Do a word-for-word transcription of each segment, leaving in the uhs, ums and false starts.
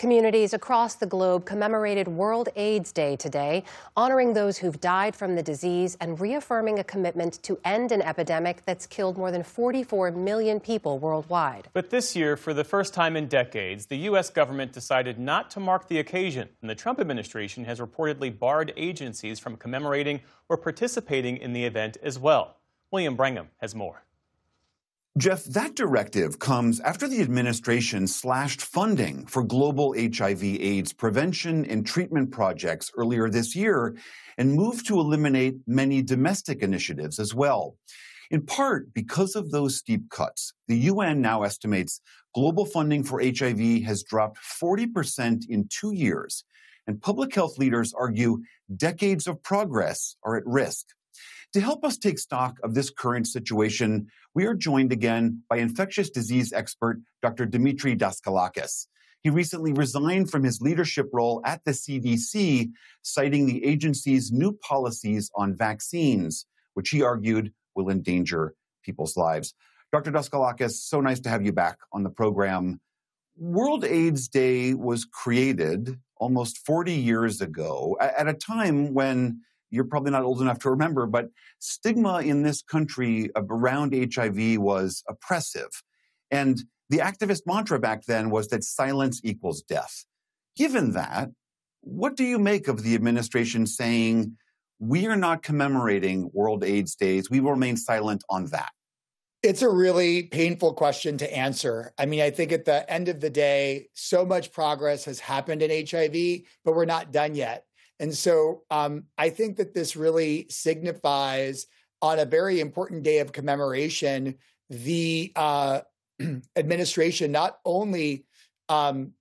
Communities across the globe commemorated World AIDS Day today, honoring those who've died from the disease and reaffirming a commitment to end an epidemic that's killed more than forty-four million people worldwide. But this year, for the first time in decades, the U S government decided not to mark the occasion, and the Trump administration has reportedly barred agencies from commemorating or participating in the event as well. William Brangham has more. Jeff, that directive comes after the administration slashed funding for global H I V AIDS prevention and treatment projects earlier this year and moved to eliminate many domestic initiatives as well. In part because of those steep cuts, the U N now estimates global funding for H I V has dropped forty percent in two years, and public health leaders argue decades of progress are at risk. To help us take stock of this current situation, we are joined again by infectious disease expert Doctor Dimitri Daskalakis. He recently resigned from his leadership role at the C D C, citing the agency's new policies on vaccines, which he argued will endanger people's lives. Doctor Daskalakis, so nice to have you back on the program. World AIDS Day was created almost forty years ago, at a time when you're probably not old enough to remember, but stigma in this country around H I V was oppressive. And the activist mantra back then was that silence equals death. Given that, what do you make of the administration saying, we are not commemorating World AIDS Days, we will remain silent on that? It's a really painful question to answer. I mean, I think at the end of the day, so much progress has happened in H I V, but we're not done yet. And so um, I think that this really signifies, on a very important day of commemoration, the uh, administration not only um,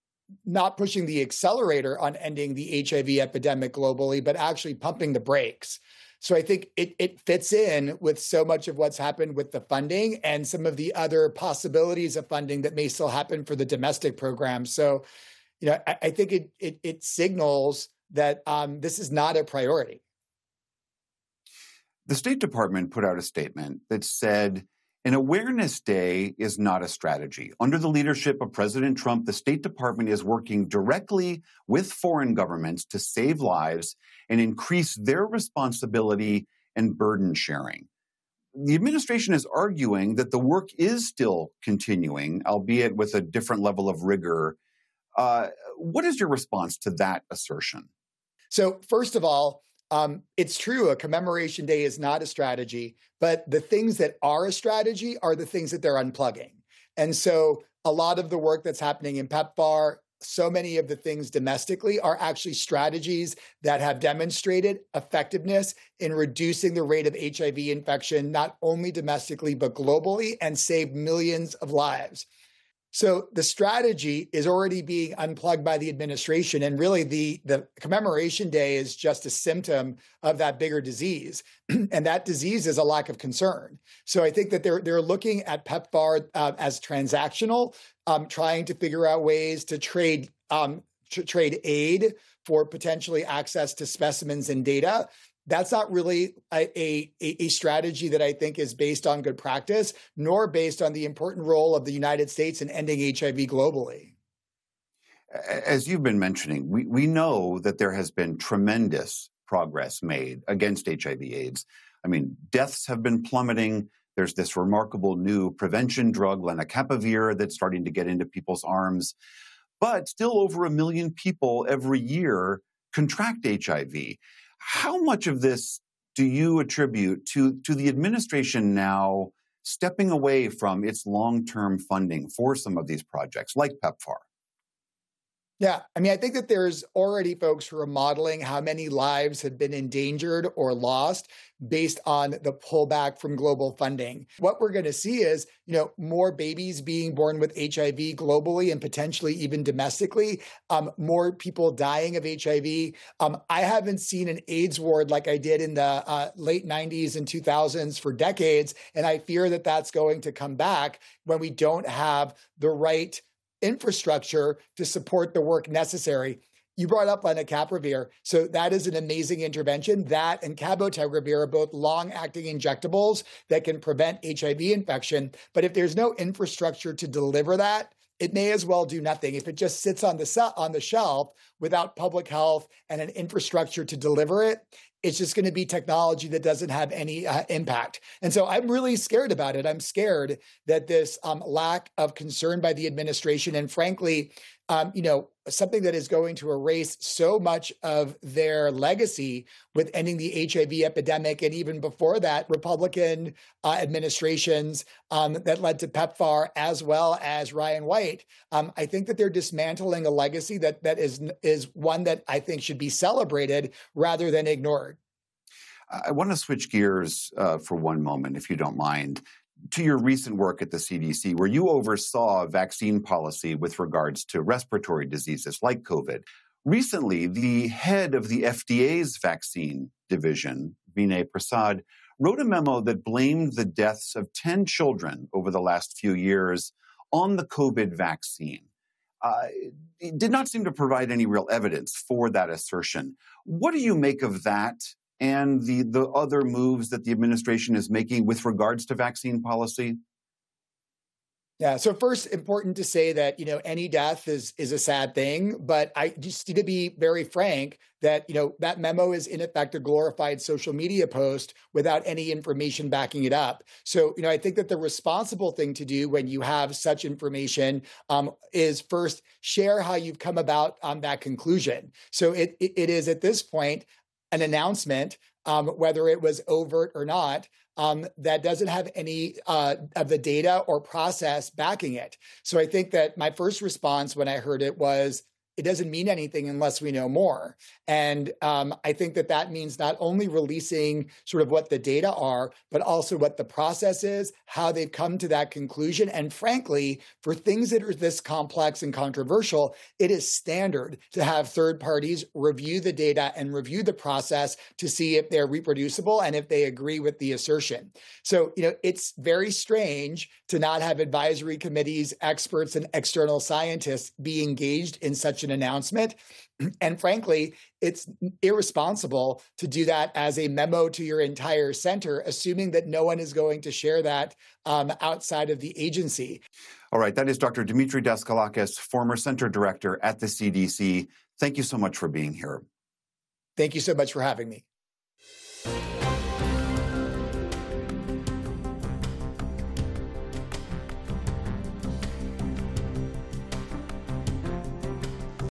not pushing the accelerator on ending the H I V epidemic globally, but actually pumping the brakes. So I think it, it fits in with so much of what's happened with the funding and some of the other possibilities of funding that may still happen for the domestic program. So, you know, I, I think it, it, it signals that um, this is not a priority. The State Department put out a statement that said, an awareness day is not a strategy. Under the leadership of President Trump, the State Department is working directly with foreign governments to save lives and increase their responsibility and burden sharing. The administration is arguing that the work is still continuing, albeit with a different level of rigor. Uh, what is your response to that assertion? So first of all, um, it's true, a commemoration day is not a strategy, but the things that are a strategy are the things that they're unplugging. And so a lot of the work that's happening in PEPFAR, so many of the things domestically are actually strategies that have demonstrated effectiveness in reducing the rate of H I V infection, not only domestically, but globally, and save millions of lives. So the strategy is already being unplugged by the administration. And really the, the commemoration day is just a symptom of that bigger disease. And that disease is a lack of concern. So I think that they're, they're looking at PEPFAR uh, as transactional, um, trying to figure out ways to trade, um, to trade aid for potentially access to specimens and data. That's not really a, a, a strategy that I think is based on good practice, nor based on the important role of the United States in ending H I V globally. As you've been mentioning, we, we know that there has been tremendous progress made against H I V AIDS. I mean, deaths have been plummeting. There's this remarkable new prevention drug, lenacapavir, that's starting to get into people's arms. But still over a million people every year contract H I V. How much of this do you attribute to, to the administration now stepping away from its long-term funding for some of these projects, like PEPFAR? Yeah, I mean, I think that there's already folks who are modeling how many lives have been endangered or lost based on the pullback from global funding. What we're going to see is, you know, more babies being born with H I V globally and potentially even domestically, um, more people dying of H I V. Um, I haven't seen an AIDS ward like I did in the uh, late nineties and two thousands for decades, and I fear that that's going to come back when we don't have the right infrastructure to support the work necessary. You brought up lenacapavir. So that is an amazing intervention. That and cabotegravir are both long-acting injectables that can prevent H I V infection. But if there's no infrastructure to deliver that, it may as well do nothing. If it just sits on the on the shelf without public health and an infrastructure to deliver it, it's just going to be technology that doesn't have any uh, impact. And so I'm really scared about it. I'm scared that this um, lack of concern by the administration and frankly, um, you know, something that is going to erase so much of their legacy with ending the H I V epidemic. And even before that, Republican uh, administrations um, that led to PEPFAR as well as Ryan White. Um, I think that they're dismantling a legacy that that is, is one that I think should be celebrated rather than ignored. I want to switch gears uh, for one moment, if you don't mind, to your recent work at the C D C, where you oversaw vaccine policy with regards to respiratory diseases like COVID. Recently, the head of the F D A's vaccine division, Vinay Prasad, wrote a memo that blamed the deaths of ten children over the last few years on the COVID vaccine. Uh, it did not seem to provide any real evidence for that assertion. What do you make of that and the, the other moves that the administration is making with regards to vaccine policy? Yeah. So first, important to say that, you know, any death is is a sad thing, but I just need to be very frank that, you know, that memo is in effect a glorified social media post without any information backing it up. So, you know, I think that the responsible thing to do when you have such information um, is first share how you've come about um, that conclusion. So it, it it is at this point an announcement, um, whether it was overt or not, um, that doesn't have any uh, of the data or process backing it. So I think that my first response when I heard it was, it doesn't mean anything unless we know more. And um, I think that that means not only releasing sort of what the data are, but also what the process is, how they've come to that conclusion. And frankly, for things that are this complex and controversial, it is standard to have third parties review the data and review the process to see if they're reproducible and if they agree with the assertion. So, you know, it's very strange to not have advisory committees, experts, and external scientists be engaged in such an announcement. And frankly, it's irresponsible to do that as a memo to your entire center, assuming that no one is going to share that um, outside of the agency. All right. That is Doctor Dimitri Daskalakis, former center director at the C D C. Thank you so much for being here. Thank you so much for having me.